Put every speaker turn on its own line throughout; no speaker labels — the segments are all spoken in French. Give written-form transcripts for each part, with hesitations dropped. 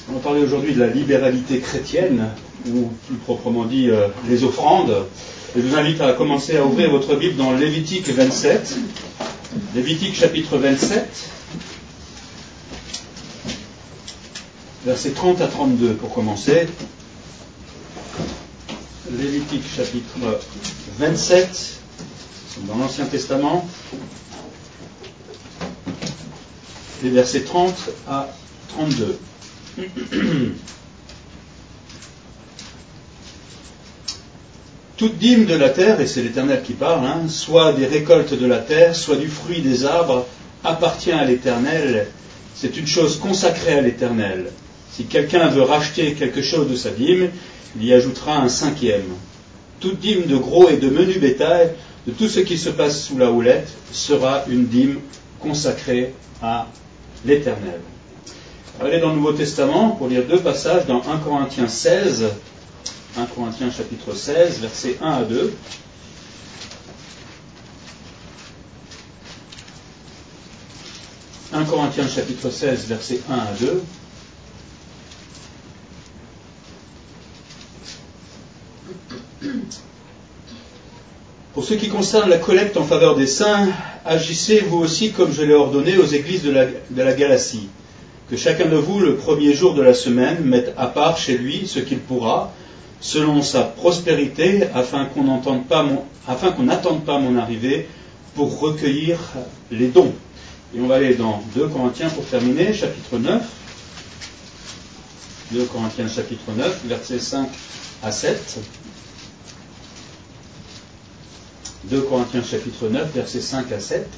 On va parler aujourd'hui de la libéralité chrétienne, ou plus proprement dit les offrandes. Et je vous invite à commencer à ouvrir votre Bible dans Lévitique 27. Lévitique chapitre 27, versets 30 à 32 pour commencer. Lévitique chapitre 27, dans l'Ancien Testament, les versets 30 à 32. Toute dîme de la terre, et c'est l'Éternel qui parle, soit des récoltes de la terre, soit du fruit des arbres, appartient à l'Éternel. C'est une chose consacrée à l'Éternel. Si quelqu'un veut racheter quelque chose de sa dîme, il y ajoutera un cinquième. Toute dîme de gros et de menu bétail, de tout ce qui se passe sous la houlette, sera une dîme consacrée à l'Éternel. On va aller dans le Nouveau Testament pour lire deux passages dans 1 Corinthiens 16, 1 Corinthiens chapitre 16, versets 1 à 2. 1 Corinthiens chapitre 16, versets 1 à 2. Pour ce qui concerne la collecte en faveur des saints, agissez vous aussi comme je l'ai ordonné aux églises de la Galatie, que chacun de vous, le premier jour de la semaine, mette à part chez lui ce qu'il pourra, selon sa prospérité, afin qu'on n'attende pas mon arrivée pour recueillir les dons. Et on va aller dans 2 Corinthiens pour terminer, chapitre 9. 2 Corinthiens chapitre 9, versets 5 à 7. 2 Corinthiens chapitre 9, versets 5 à 7.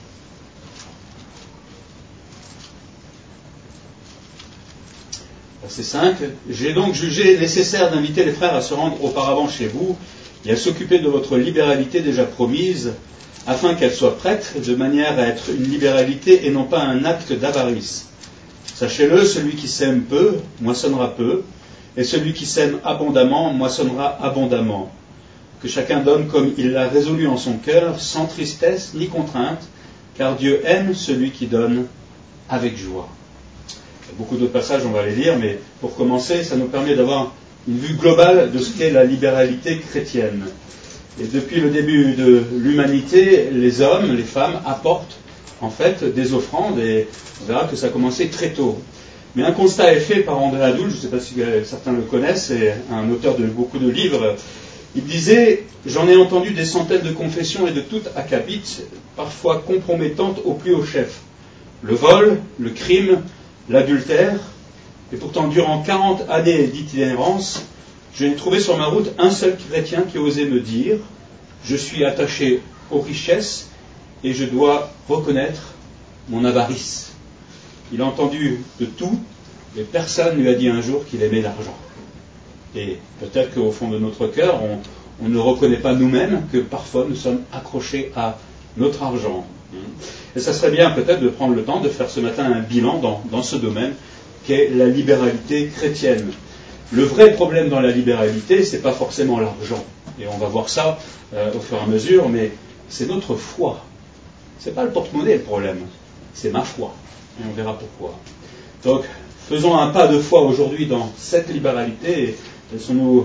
Verset 5. J'ai donc jugé nécessaire d'inviter les frères à se rendre auparavant chez vous et à s'occuper de votre libéralité déjà promise, afin qu'elle soit prête, de manière à être une libéralité et non pas un acte d'avarice. Sachez-le, celui qui sème peu, moissonnera peu, et celui qui sème abondamment, moissonnera abondamment. Que chacun donne comme il l'a résolu en son cœur, sans tristesse ni contrainte, car Dieu aime celui qui donne avec joie. Il y a beaucoup d'autres passages, on va les lire, mais pour commencer, ça nous permet d'avoir une vue globale de ce qu'est la libéralité chrétienne. Et depuis le début de l'humanité, les hommes, les femmes apportent en fait des offrandes, et on verra que ça a commencé très tôt. Mais un constat est fait par André Adoul, je ne sais pas si certains le connaissent, c'est un auteur de beaucoup de livres. Il disait « J'en ai entendu des centaines de confessions et de toutes accabites, parfois compromettantes au plus haut chef. Le vol, le crime, l'adultère, et pourtant durant 40 années d'itinérance, je n'ai trouvé sur ma route un seul chrétien qui osait me dire « Je suis attaché aux richesses et je dois reconnaître mon avarice. » Il a entendu de tout, mais personne ne lui a dit un jour qu'il aimait l'argent. Et peut-être qu'au fond de notre cœur, on ne reconnaît pas nous-mêmes que parfois nous sommes accrochés à notre argent. Et ça serait bien peut-être de prendre le temps de faire ce matin un bilan dans ce domaine qu'est la libéralité chrétienne. Le vrai problème dans la libéralité, ce n'est pas forcément l'argent. Et on va voir ça au fur et à mesure, mais c'est notre foi. Ce n'est pas le porte-monnaie le problème, c'est ma foi. Et on verra pourquoi. Donc, faisons un pas de foi aujourd'hui dans cette libéralité et laissons-nous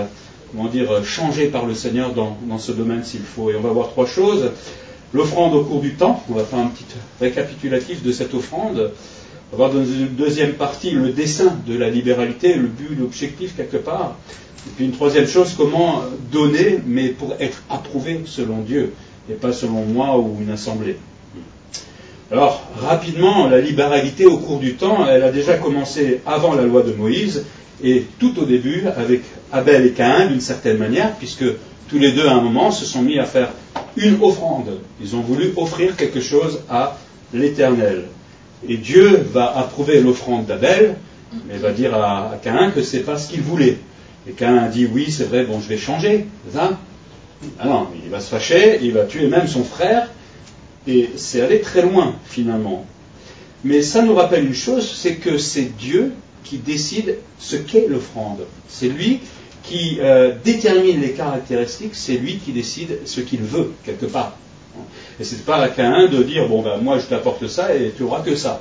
changés par le Seigneur dans ce domaine s'il faut. Et on va voir trois choses. L'offrande au cours du temps, on va faire un petit récapitulatif de cette offrande. On va voir dans une deuxième partie le dessein de la libéralité, le but, l'objectif quelque part. Et puis une troisième chose, comment donner, mais pour être approuvé selon Dieu, et pas selon moi ou une assemblée. Alors, rapidement, la libéralité au cours du temps, elle a déjà commencé avant la loi de Moïse, et tout au début avec Abel et Caïn d'une certaine manière, puisque tous les deux à un moment se sont mis à faire une offrande. Ils ont voulu offrir quelque chose à l'Éternel. Et Dieu va approuver l'offrande d'Abel, mais va dire à Caïn que ce n'est pas ce qu'il voulait. Et Caïn a dit oui, c'est vrai, bon, je vais changer, c'est ça ? Ah non, il va se fâcher, il va tuer même son frère, et c'est aller très loin finalement. Mais ça nous rappelle une chose, c'est que c'est Dieu qui décide ce qu'est l'offrande. C'est lui qui détermine les caractéristiques, c'est lui qui décide ce qu'il veut, quelque part. Et c'est pas à Caïn de dire, bon ben moi je t'apporte ça et tu auras que ça.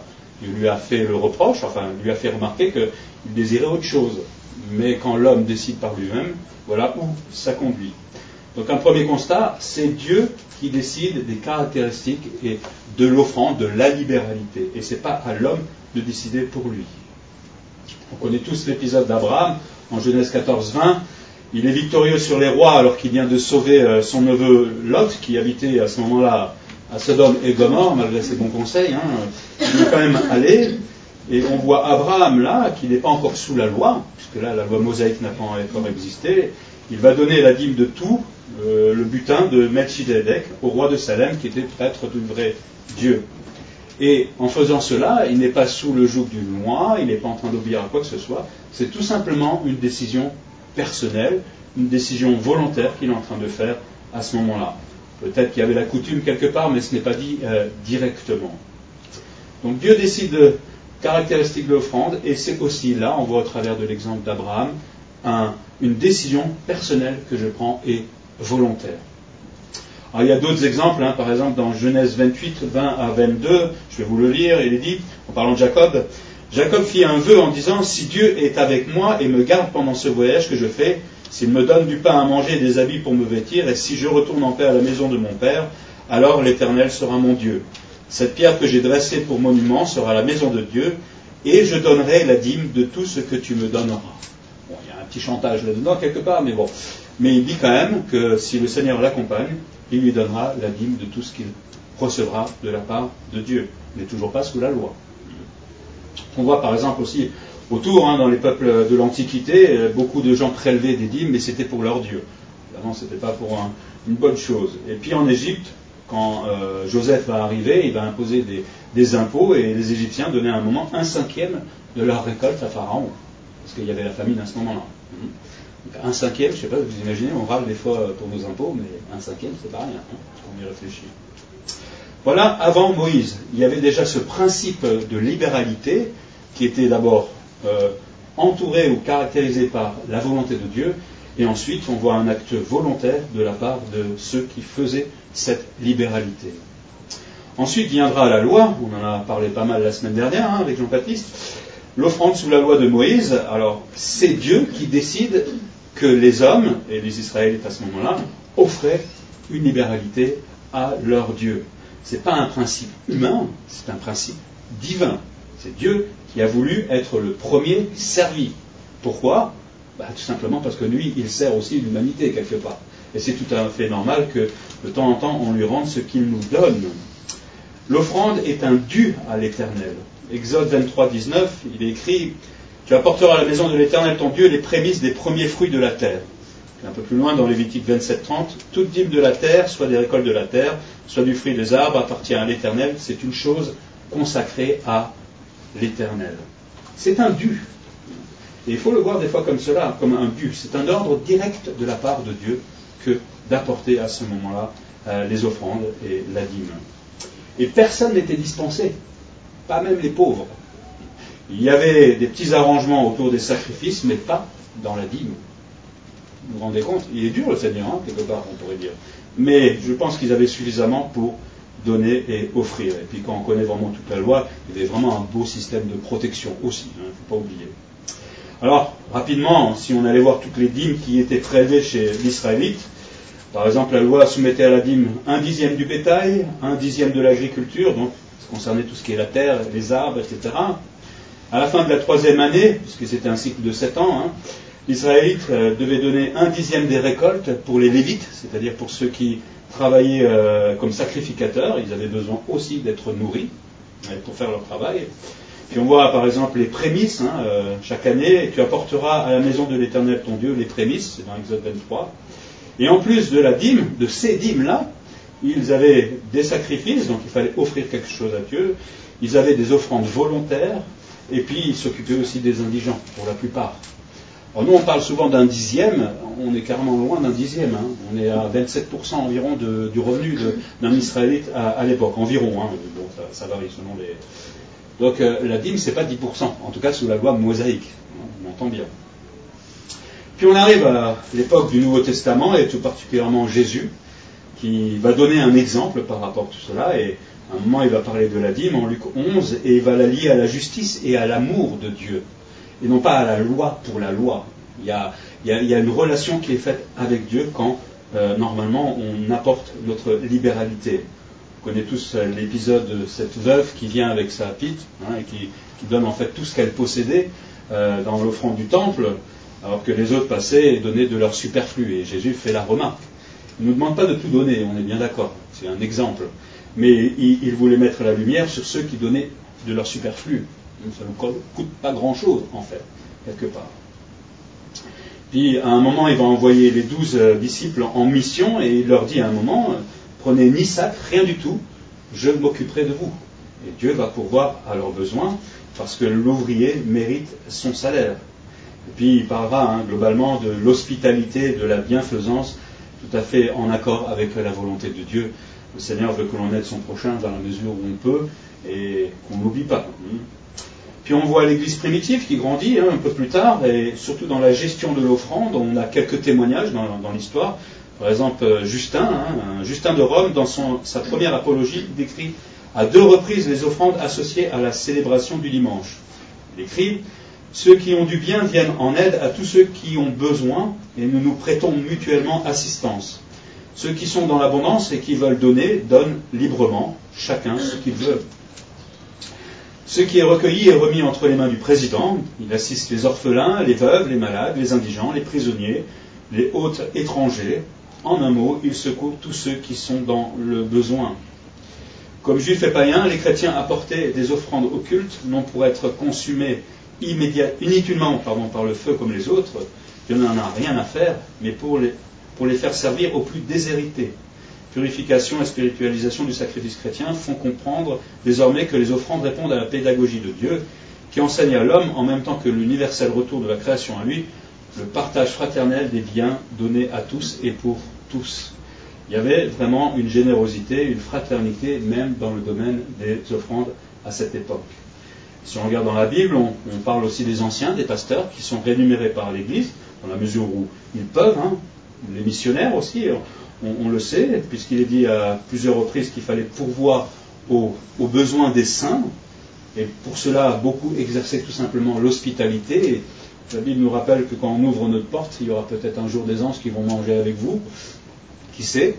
Il lui a fait le reproche, enfin, il lui a fait remarquer qu'il désirait autre chose. Mais quand l'homme décide par lui-même, voilà où ça conduit. Donc un premier constat, c'est Dieu qui décide des caractéristiques et de l'offrande, de la libéralité. Et ce n'est pas à l'homme de décider pour lui. On connaît tous l'épisode d'Abraham, en Genèse 14-20. Il est victorieux sur les rois alors qu'il vient de sauver son neveu Lot, qui habitait à ce moment-là à Sodome et Gomorrhe, malgré ses bons conseils. Il est quand même allé, et on voit Abraham là, qui n'est pas encore sous la loi, puisque là la loi mosaïque n'a pas encore existé. Il va donner la dîme de tout, le butin de Melchizedek, au roi de Salem, qui était prêtre du vrai Dieu. Et en faisant cela, il n'est pas sous le joug d'une loi, il n'est pas en train d'obéir à quoi que ce soit, c'est tout simplement une décision personnelle, une décision volontaire qu'il est en train de faire à ce moment-là. Peut-être qu'il y avait la coutume quelque part, mais ce n'est pas dit directement. Donc Dieu décide de caractéristiques de l'offrande, et c'est aussi là, on voit au travers de l'exemple d'Abraham, une décision personnelle que je prends et volontaire. Alors, il y a d'autres exemples, par exemple dans Genèse 28, 20 à 22, je vais vous le lire, il est dit, en parlant de Jacob, Jacob fit un vœu en disant, si Dieu est avec moi et me garde pendant ce voyage que je fais, s'il me donne du pain à manger et des habits pour me vêtir, et si je retourne en paix à la maison de mon père, alors l'Éternel sera mon Dieu. Cette pierre que j'ai dressée pour monument sera la maison de Dieu, et je donnerai la dîme de tout ce que tu me donneras. Bon, il y a un petit chantage là-dedans quelque part, mais bon. Mais il dit quand même que si le Seigneur l'accompagne, il lui donnera la dîme de tout ce qu'il recevra de la part de Dieu. Il n'est toujours pas sous la loi. On voit par exemple aussi autour, dans les peuples de l'Antiquité, beaucoup de gens prélevaient des dîmes, mais c'était pour leur Dieu. Évidemment, ce n'était pas pour une bonne chose. Et puis en Égypte, quand Joseph va arriver, il va imposer des impôts, et les Égyptiens donnaient à un moment 1/5 de leur récolte à Pharaon, parce qu'il y avait la famine à ce moment-là. Donc 1/5, je ne sais pas, vous imaginez, on râle des fois pour nos impôts, mais 1/5, c'est pas rien, quand on y réfléchit. Voilà, avant Moïse, il y avait déjà ce principe de libéralité qui était d'abord entouré ou caractérisé par la volonté de Dieu, et ensuite on voit un acte volontaire de la part de ceux qui faisaient cette libéralité. Ensuite viendra la loi, on en a parlé pas mal la semaine dernière avec Jean-Baptiste, l'offrande sous la loi de Moïse. Alors c'est Dieu qui décide que les hommes, et les Israélites à ce moment-là, offraient une libéralité à leur Dieu. Ce n'est pas un principe humain, c'est un principe divin. C'est Dieu qui a voulu être le premier servi. Pourquoi ? Tout simplement parce que lui, il sert aussi l'humanité quelque part. Et c'est tout à fait normal que de temps en temps, on lui rende ce qu'il nous donne. L'offrande est un dû à l'Éternel. Exode 23, 19, il est écrit « Tu apporteras à la maison de l'Éternel ton Dieu les prémices des premiers fruits de la terre. » Un peu plus loin, dans Lévitique 27, 30, « Toute dîme de la terre, soit des récoltes de la terre, soit du fruit des arbres, appartient à l'Éternel. C'est une chose consacrée à l'Éternel. » C'est un dû. Et il faut le voir des fois comme cela, comme un dû. C'est un ordre direct de la part de Dieu que d'apporter à ce moment-là les offrandes et la dîme. Et personne n'était dispensé, pas même les pauvres. Il y avait des petits arrangements autour des sacrifices, mais pas dans la dîme. Vous vous rendez compte ? Il est dur le Seigneur, quelque part, on pourrait dire. Mais je pense qu'ils avaient suffisamment pour donner et offrir. Et puis quand on connaît vraiment toute la loi, il y avait vraiment un beau système de protection aussi, il ne faut pas oublier. Alors, rapidement, si on allait voir toutes les dîmes qui étaient prélevées chez l'Israélite, par exemple, la loi soumettait à la dîme 1/10 du bétail, 1/10 de l'agriculture, donc ça concernait tout ce qui est la terre, les arbres, etc. À la fin de la 3e année, puisque c'était un cycle de 7 ans, l'Israélite devait donner 1/10 des récoltes pour les Lévites, c'est-à-dire pour ceux qui travaillaient comme sacrificateurs. Ils avaient besoin aussi d'être nourris pour faire leur travail. Puis on voit par exemple les prémices, chaque année, tu apporteras à la maison de l'Éternel ton Dieu les prémices, c'est dans Exode 23. Et en plus de la dîme, de ces dîmes-là, ils avaient des sacrifices, donc il fallait offrir quelque chose à Dieu, ils avaient des offrandes volontaires, et puis ils s'occupaient aussi des indigents, pour la plupart. Alors nous on parle souvent d'1/10, on est carrément loin d'1/10, on est à 27% environ du revenu d'un Israélite à l'époque, environ, bon, ça varie selon les... Donc la dîme c'est pas 10%, en tout cas sous la loi mosaïque, on entend bien. Puis on arrive à l'époque du Nouveau Testament, et tout particulièrement Jésus, qui va donner un exemple par rapport à tout cela, et À un moment, il va parler de la dîme en Luc 11, et il va la lier à la justice et à l'amour de Dieu, et non pas à la loi pour la loi. Il y a une relation qui est faite avec Dieu quand, normalement, on apporte notre libéralité. Vous connaissez tous l'épisode de cette veuve qui vient avec sa pite, et qui donne en fait tout ce qu'elle possédait dans l'offrande du temple, alors que les autres passaient et donnaient de leur superflu. Et Jésus fait la remarque. Il ne nous demande pas de tout donner, on est bien d'accord, c'est un exemple. Mais il voulait mettre la lumière sur ceux qui donnaient de leur superflu. Ça ne coûte pas grand-chose, en fait, quelque part. Puis, à un moment, il va envoyer les 12 disciples en mission, et il leur dit à un moment, prenez ni sac, rien du tout, je m'occuperai de vous. Et Dieu va pourvoir à leurs besoins, parce que l'ouvrier mérite son salaire. Et puis, il parlera globalement de l'hospitalité, de la bienfaisance, tout à fait en accord avec la volonté de Dieu. Le Seigneur veut que l'on aide son prochain dans la mesure où on peut, et qu'on n'oublie pas. Puis on voit l'Église primitive qui grandit un peu plus tard, et surtout dans la gestion de l'offrande, on a quelques témoignages dans l'histoire. Par exemple, Justin de Rome, dans sa première apologie, décrit à 2 reprises les offrandes associées à la célébration du dimanche. Il écrit « Ceux qui ont du bien viennent en aide à tous ceux qui ont besoin, et nous nous prêtons mutuellement assistance. Ceux qui sont dans l'abondance et qui veulent donner, donnent librement, chacun ce qu'il veut. Ce qui est recueilli est remis entre les mains du président. Il assiste les orphelins, les veuves, les malades, les indigents, les prisonniers, les hôtes étrangers. En un mot, il secourt tous ceux qui sont dans le besoin. Comme juifs et païens, les chrétiens apportaient des offrandes occultes, non pour être consumées inutilement par le feu comme les autres, il n'en a rien à faire, mais pour les faire servir aux plus déshérités. Purification et spiritualisation du sacrifice chrétien font comprendre désormais que les offrandes répondent à la pédagogie de Dieu, qui enseigne à l'homme, en même temps que l'universel retour de la création à lui, le partage fraternel des biens donnés à tous et pour tous. Il y avait vraiment une générosité, une fraternité, même dans le domaine des offrandes à cette époque. Si on regarde dans la Bible, on parle aussi des anciens, des pasteurs, qui sont rémunérés par l'Église, dans la mesure où ils peuvent, les missionnaires aussi, on le sait, puisqu'il est dit à plusieurs reprises qu'il fallait pourvoir aux besoins des saints, et pour cela, beaucoup exerçaient tout simplement l'hospitalité. Et la Bible nous rappelle que quand on ouvre notre porte, il y aura peut-être un jour des anges qui vont manger avec vous. Qui sait?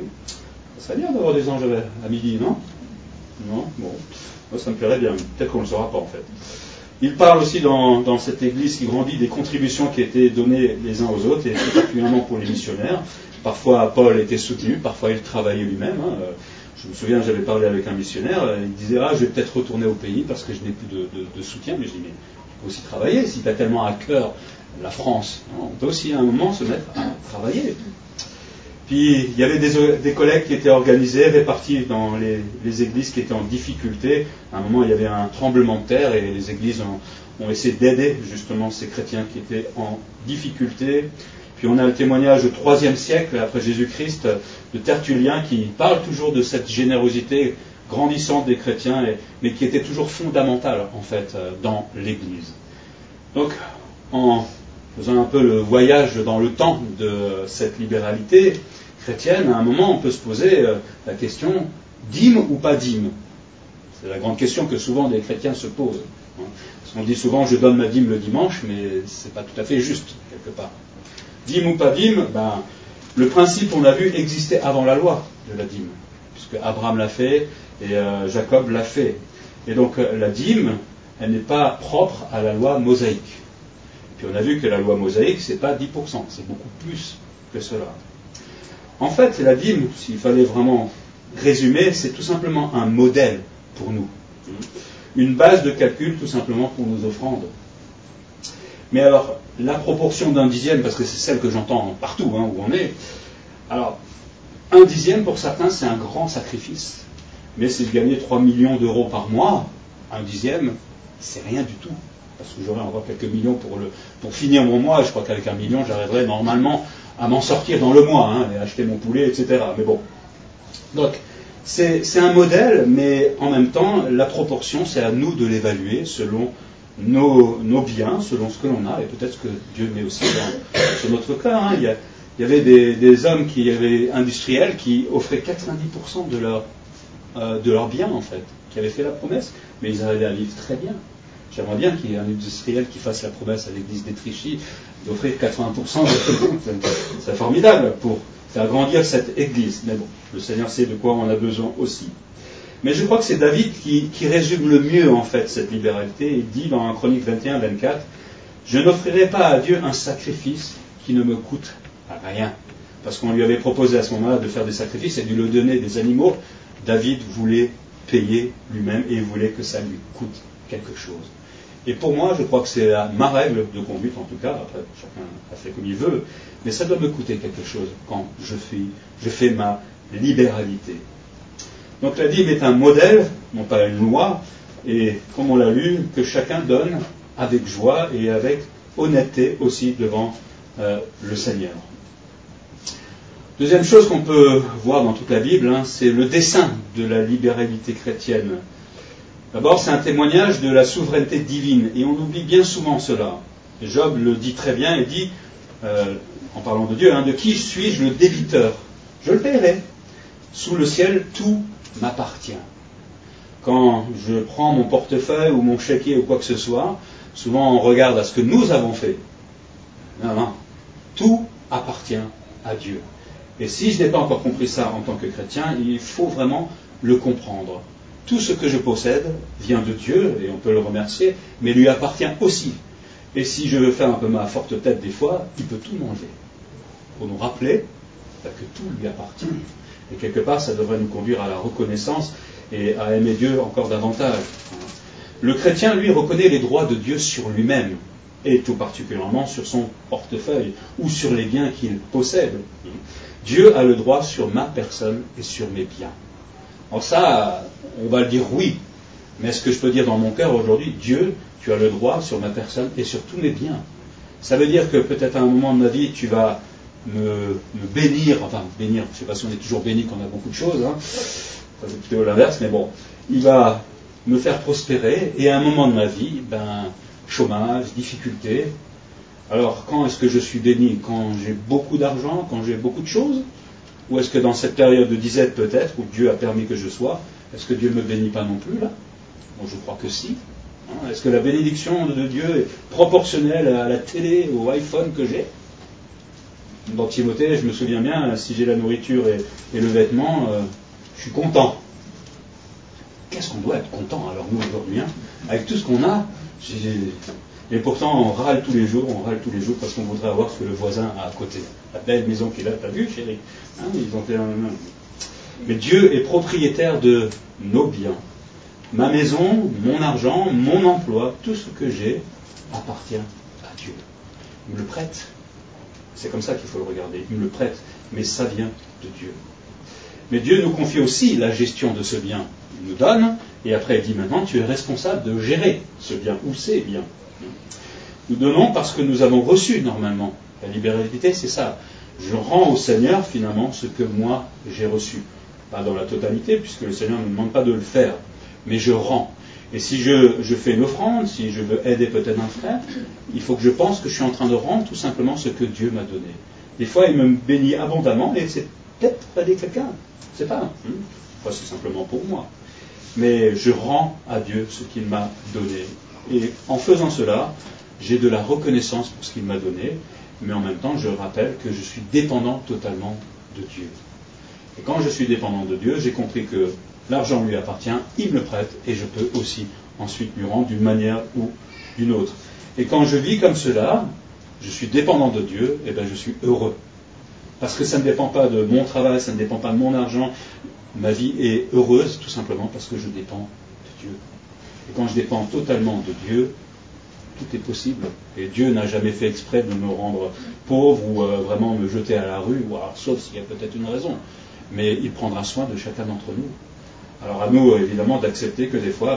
Ça serait bien d'avoir des anges à midi, non? Non? Bon. Moi, ça me plairait bien. Peut-être qu'on ne le saura pas, en fait. Il parle aussi dans cette église qui grandit des contributions qui étaient données les uns aux autres, et particulièrement pour les missionnaires. Parfois, Paul était soutenu, parfois il travaillait lui-même. Je me souviens, j'avais parlé avec un missionnaire, il disait « je vais peut-être retourner au pays parce que je n'ai plus de soutien. » Mais je dis « mais tu peux aussi travailler si tu as tellement à cœur la France. On peut aussi à un moment se mettre à travailler. » Puis il y avait des collectes qui étaient organisées, réparties dans les églises qui étaient en difficulté. À un moment, il y avait un tremblement de terre et les églises ont essayé d'aider justement ces chrétiens qui étaient en difficulté. Puis on a le témoignage au IIIe siècle après Jésus-Christ de Tertullien qui parle toujours de cette générosité grandissante des chrétiens, mais qui était toujours fondamentale en fait dans l'Église. Donc en faisant un peu le voyage dans le temps de cette libéralité chrétienne, à un moment on peut se poser la question dîme ou pas dîme. C'est la grande question que souvent des chrétiens se posent. Parce qu'on dit souvent je donne ma dîme le dimanche, mais c'est pas tout à fait juste quelque part. Dîme ou pas dîme, le principe, on a vu, existait avant la loi de la dîme, puisque Abraham l'a fait et Jacob l'a fait. Et donc la dîme, elle n'est pas propre à la loi mosaïque. Puis on a vu que la loi mosaïque, c'est pas 10%, c'est beaucoup plus que cela. En fait, la dîme, s'il fallait vraiment résumer, c'est tout simplement un modèle pour nous. Une base de calcul tout simplement pour nos offrandes. Mais alors, la proportion d'un dixième, parce que c'est celle que j'entends partout où on est, alors, un dixième pour certains c'est un grand sacrifice. Mais si je gagnais 3 millions d'euros par mois, un dixième, c'est rien du tout. Parce que j'aurais encore quelques millions pour finir mon mois, et je crois qu'avec 1 million, j'arriverais normalement à m'en sortir dans le mois, et acheter mon poulet, etc. Mais bon. Donc, c'est un modèle, mais en même temps, la proportion, c'est à nous de l'évaluer selon nos biens, selon ce que l'on a, et peut-être ce que Dieu met aussi sur notre cœur. Il y avait des hommes industriels qui offraient 90% de leur de leurs biens, en fait, qui avaient fait la promesse, mais ils arrivaient à vivre très bien. J'aimerais bien qu'il y ait un industriel qui fasse la promesse à l'église d'Étrichy d'offrir 80% de c'est formidable pour faire grandir cette église. Mais bon, le Seigneur sait de quoi on a besoin aussi. Mais je crois que c'est David qui résume le mieux, en fait, cette libéralité. Il dit dans Chronique 21-24, « Je n'offrirai pas à Dieu un sacrifice qui ne me coûte rien. » Parce qu'on lui avait proposé à ce moment-là de faire des sacrifices et de lui donner des animaux. David voulait payer lui-même et il voulait que ça lui coûte quelque chose. Et pour moi, je crois que c'est ma règle de conduite, en tout cas, après chacun a fait comme il veut, mais ça doit me coûter quelque chose quand je fais ma libéralité. Donc la Bible est un modèle, non pas une loi, et comme on l'a lu, que chacun donne avec joie et avec honnêteté aussi devant le Seigneur. Deuxième chose qu'on peut voir dans toute la Bible, c'est le dessein de la libéralité chrétienne. D'abord, c'est un témoignage de la souveraineté divine, et on oublie bien souvent cela. Et Job le dit très bien, il dit, en parlant de Dieu, de qui suis-je le débiteur? Je le paierai. Sous le ciel, tout m'appartient. Quand je prends mon portefeuille ou mon chéquier ou quoi que ce soit, souvent on regarde à ce que nous avons fait. Non, tout appartient à Dieu. Et si je n'ai pas encore compris ça en tant que chrétien, il faut vraiment le comprendre. Tout ce que je possède vient de Dieu, et on peut le remercier, mais lui appartient aussi. Et si je veux faire un peu ma forte tête des fois, il peut tout manger. Pour nous rappeler que tout lui appartient. Et quelque part, ça devrait nous conduire à la reconnaissance et à aimer Dieu encore davantage. Le chrétien, lui, reconnaît les droits de Dieu sur lui-même, et tout particulièrement sur son portefeuille, ou sur les biens qu'il possède. Dieu a le droit sur ma personne et sur mes biens. Alors ça, on va le dire oui, mais est-ce que je peux dire dans mon cœur aujourd'hui, Dieu, tu as le droit sur ma personne et sur tous mes biens? Ça veut dire que peut-être à un moment de ma vie, tu vas me bénir, je ne sais pas si on est toujours béni quand on a beaucoup de choses, c'est plutôt l'inverse, mais bon, il va me faire prospérer, et à un moment de ma vie, chômage, difficulté. Alors, quand est-ce que je suis béni? Quand j'ai beaucoup d'argent, quand j'ai beaucoup de choses? Ou est-ce que dans cette période de disette peut-être, où Dieu a permis que je sois, est-ce que Dieu ne me bénit pas non plus là? Bon, je crois que si. Est-ce que la bénédiction de Dieu est proportionnelle à la télé, au iPhone que j'ai? Dans Timothée, je me souviens bien, si j'ai la nourriture et le vêtement, je suis content. Qu'est-ce qu'on doit être content alors nous aujourd'hui, avec tout ce qu'on a? Et pourtant on râle tous les jours parce qu'on voudrait avoir ce que le voisin a à côté. La belle maison qu'il a, t'as vu chérie? Ils ont fait Mais Dieu est propriétaire de nos biens. Ma maison, mon argent, mon emploi, tout ce que j'ai appartient à Dieu. Il me le prête. C'est comme ça qu'il faut le regarder. Il me le prête, mais ça vient de Dieu. Mais Dieu nous confie aussi la gestion de ce bien. Il nous donne, et après il dit maintenant tu es responsable de gérer ce bien ou ces biens. Nous donnons parce que nous avons reçu normalement. La libéralité, c'est ça. Je rends au Seigneur finalement ce que moi j'ai reçu. Pas dans la totalité, puisque le Seigneur ne me demande pas de le faire, mais je rends. Et si je fais une offrande, si je veux aider peut-être un frère, il faut que je pense que je suis en train de rendre tout simplement ce que Dieu m'a donné. Des fois, il me bénit abondamment, et c'est peut-être pour aider quelqu'un. C'est pas. Enfin, c'est simplement pour moi. Mais je rends à Dieu ce qu'il m'a donné. Et en faisant cela, j'ai de la reconnaissance pour ce qu'il m'a donné, mais en même temps, je rappelle que je suis dépendant totalement de Dieu. Et quand je suis dépendant de Dieu, j'ai compris que l'argent lui appartient, il me le prête, et je peux aussi ensuite lui rendre d'une manière ou d'une autre. Et quand je vis comme cela, je suis dépendant de Dieu, et je suis heureux. Parce que ça ne dépend pas de mon travail, ça ne dépend pas de mon argent. Ma vie est heureuse tout simplement parce que je dépends de Dieu. Et quand je dépends totalement de Dieu, tout est possible. Et Dieu n'a jamais fait exprès de me rendre pauvre ou vraiment me jeter à la rue, sauf s'il y a peut-être une raison. Mais il prendra soin de chacun d'entre nous. Alors à nous, évidemment, d'accepter que des fois,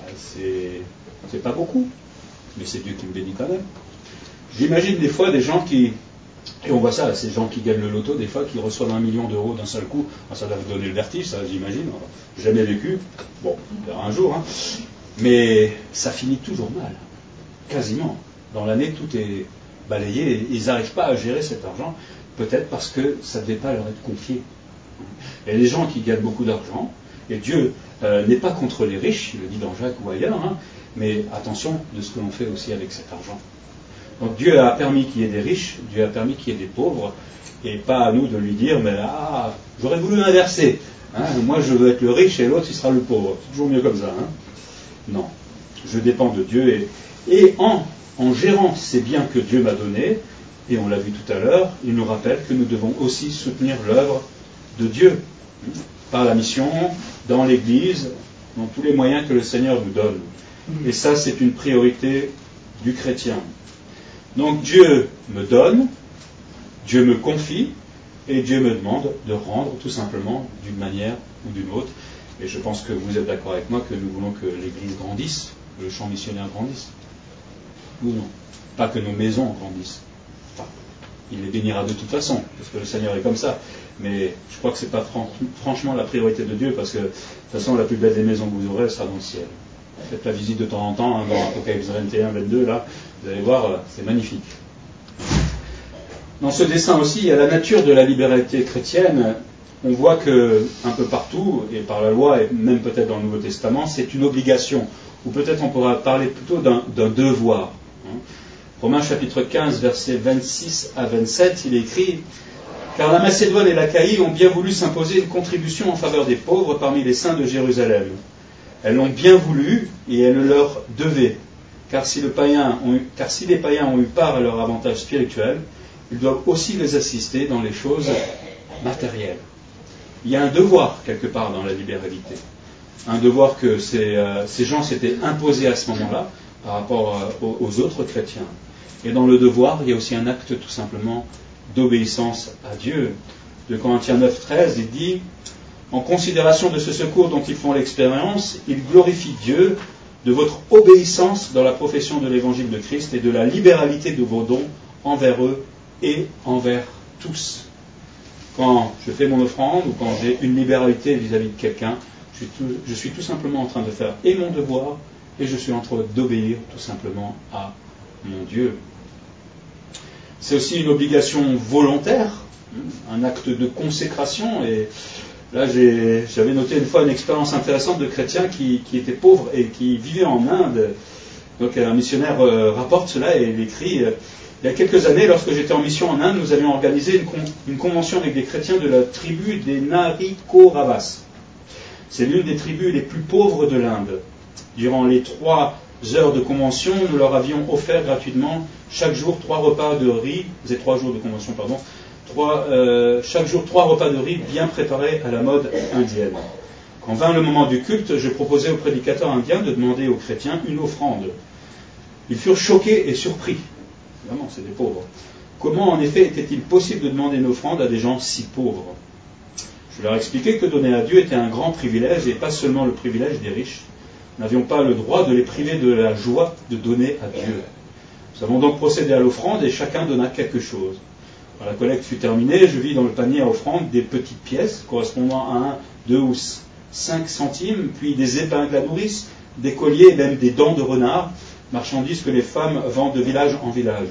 c'est pas beaucoup. Mais c'est Dieu qui me bénit quand même. J'imagine des fois des gens qui... Et on voit ça, ces gens qui gagnent le loto, des fois, qui reçoivent 1 million d'euros d'un seul coup. Ça doit vous donner le vertige, ça, j'imagine. Jamais vécu. Bon, on verra un jour. Mais ça finit toujours mal. Quasiment. Dans l'année, tout est balayé. Et ils n'arrivent pas à gérer cet argent. Peut-être parce que ça ne devait pas leur être confié. Et les gens qui gagnent beaucoup d'argent, Et Dieu n'est pas contre les riches, il le dit dans Jacques ou ailleurs, hein, mais attention de ce que l'on fait aussi avec cet argent. Donc Dieu a permis qu'il y ait des riches, Dieu a permis qu'il y ait des pauvres, et pas à nous de lui dire, mais j'aurais voulu inverser. Hein, moi je veux être le riche et l'autre il sera le pauvre. C'est toujours mieux comme ça. Hein. Non, je dépends de Dieu et en gérant ces biens que Dieu m'a donnés, et on l'a vu tout à l'heure, il nous rappelle que nous devons aussi soutenir l'œuvre de Dieu, par la mission, dans l'Église, dans tous les moyens que le Seigneur nous donne. Et ça, c'est une priorité du chrétien. Donc Dieu me donne, Dieu me confie, et Dieu me demande de rendre tout simplement d'une manière ou d'une autre. Et je pense que vous êtes d'accord avec moi que nous voulons que l'Église grandisse, que le champ missionnaire grandisse. Ou non. Pas que nos maisons grandissent. Enfin, il les bénira de toute façon, parce que le Seigneur est comme ça. Mais je crois que ce n'est pas franchement la priorité de Dieu, parce que de toute façon, la plus belle des maisons que vous aurez, elle sera dans le ciel. Faites la visite de temps en temps, hein, dans Apocalypse 21, 22, là, vous allez voir, c'est magnifique. Dans ce dessin aussi, il y a la nature de la libéralité chrétienne. On voit que, un peu partout, et par la loi, et même peut-être dans le Nouveau Testament, c'est une obligation, ou peut-être on pourra parler plutôt d'un devoir. Romains chapitre 15, versets 26 à 27, il est écrit « Car la Macédoine et l'Achaïe ont bien voulu s'imposer une contribution en faveur des pauvres parmi les saints de Jérusalem. Elles l'ont bien voulu et elles le leur devaient, car si les païens ont eu part à leur avantage spirituel, ils doivent aussi les assister dans les choses matérielles. » Il y a un devoir quelque part dans la libéralité. Un devoir que ces gens s'étaient imposés à ce moment-là par rapport aux autres chrétiens. Et dans le devoir, il y a aussi un acte tout simplement d'obéissance à Dieu. De Corinthiens 9, 13, il dit « En considération de ce secours dont ils font l'expérience, ils glorifient Dieu de votre obéissance dans la profession de l'évangile de Christ et de la libéralité de vos dons envers eux et envers tous. » Quand je fais mon offrande ou quand j'ai une libéralité vis-à-vis de quelqu'un, je suis tout simplement en train de faire et mon devoir et je suis en train d'obéir tout simplement à mon Dieu. C'est aussi une obligation volontaire, un acte de consécration. Et là, j'avais noté une fois une expérience intéressante de chrétiens qui étaient pauvres et qui vivaient en Inde. Donc un missionnaire rapporte cela et il écrit il y a quelques années, lorsque j'étais en mission en Inde, nous avions organisé une convention avec des chrétiens de la tribu des Narikoravas. C'est l'une des tribus les plus pauvres de l'Inde. Durant les 3 heures de convention, nous leur avions offert gratuitement chaque jour 3 repas de riz, c'est 3 jours de convention, pardon, chaque jour 3 repas de riz bien préparés à la mode indienne. Quand vint le moment du culte, je proposais aux prédicateurs indiens de demander aux chrétiens une offrande. Ils furent choqués et surpris. Vraiment, c'est des pauvres. Comment en effet était-il possible de demander une offrande à des gens si pauvres ? Je leur expliquais que donner à Dieu était un grand privilège et pas seulement le privilège des riches. Nous n'avions pas le droit de les priver de la joie de donner à Dieu. Nous avons donc procédé à l'offrande et chacun donna quelque chose. Quand la collecte fut terminée, je vis dans le panier à offrande des petites pièces correspondant à 1, 2 ou 5 centimes, puis des épingles à nourrice, des colliers et même des dents de renard, marchandises que les femmes vendent de village en village.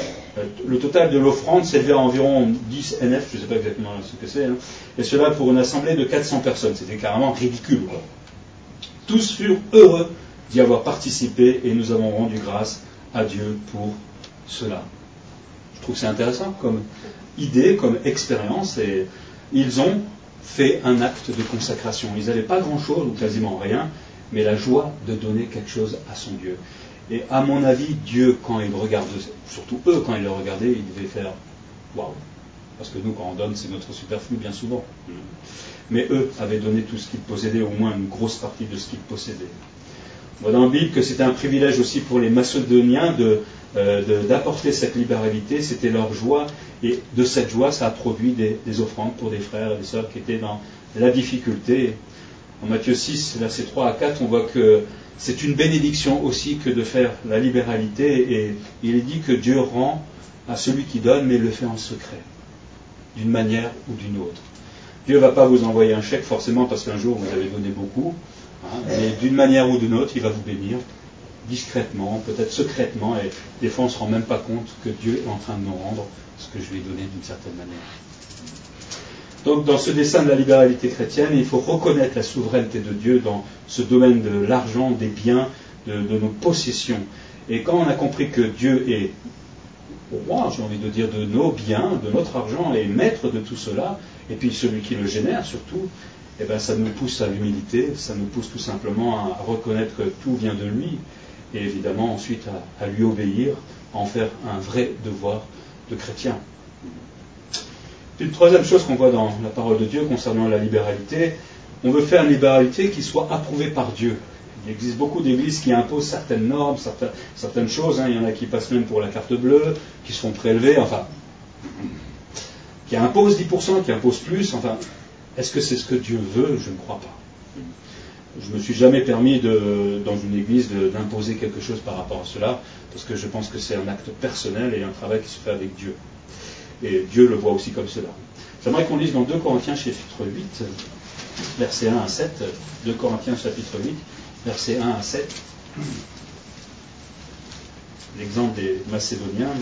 Le total de l'offrande s'élevait à environ 10 NF, je ne sais pas exactement ce que c'est, hein, et cela pour une assemblée de 400 personnes. C'était carrément ridicule, quoi. Tous furent heureux d'y avoir participé et nous avons rendu grâce à Dieu pour cela. Je trouve que c'est intéressant comme idée, comme expérience, et ils ont fait un acte de consacration. Ils n'avaient pas grand-chose ou quasiment rien, mais la joie de donner quelque chose à son Dieu. Et à mon avis, Dieu, quand il regarde, surtout eux, quand ils le regardaient, ils devaient faire waouh. Parce que nous, quand on donne, c'est notre superflu bien souvent. Mais eux avaient donné tout ce qu'ils possédaient, au moins une grosse partie de ce qu'ils possédaient. On voit dans la Bible que c'était un privilège aussi pour les Macédoniens d'apporter cette libéralité, c'était leur joie, et de cette joie, ça a produit des offrandes pour des frères et des sœurs qui étaient dans la difficulté. En Matthieu 6, versets 3 à 4, on voit que c'est une bénédiction aussi que de faire la libéralité, et il est dit que Dieu rend à celui qui donne, mais le fait en secret, d'une manière ou d'une autre. Dieu ne va pas vous envoyer un chèque forcément parce qu'un jour vous avez donné beaucoup, hein, mais d'une manière ou d'une autre, il va vous bénir discrètement, peut-être secrètement, et des fois on ne se rend même pas compte que Dieu est en train de nous rendre ce que je lui ai donné d'une certaine manière. Donc dans ce dessin de la libéralité chrétienne, il faut reconnaître la souveraineté de Dieu dans ce domaine de l'argent, des biens, de nos possessions. Et quand on a compris que Dieu est roi, j'ai envie de dire, de nos biens, de notre argent, et maître de tout cela, et puis celui qui le génère surtout, eh bien, ça nous pousse à l'humilité, ça nous pousse tout simplement à reconnaître que tout vient de lui, et évidemment ensuite à lui obéir, à en faire un vrai devoir de chrétien. Une troisième chose qu'on voit dans la parole de Dieu concernant la libéralité, on veut faire une libéralité qui soit approuvée par Dieu. Il existe beaucoup d'églises qui imposent certaines normes, certaines choses. Il y en a qui passent même pour la carte bleue, qui se font prélever, enfin, qui imposent 10%, qui imposent plus. Enfin, est-ce que c'est ce que Dieu veut? Je ne crois pas. Je ne me suis jamais permis, dans une église, d'imposer quelque chose par rapport à cela, parce que je pense que c'est un acte personnel et un travail qui se fait avec Dieu. Et Dieu le voit aussi comme cela. J'aimerais qu'on lise dans 2 Corinthiens chapitre 8, versets 1 à 7. 2 Corinthiens chapitre 8, versets 1 à 7. L'exemple des Macédoniens.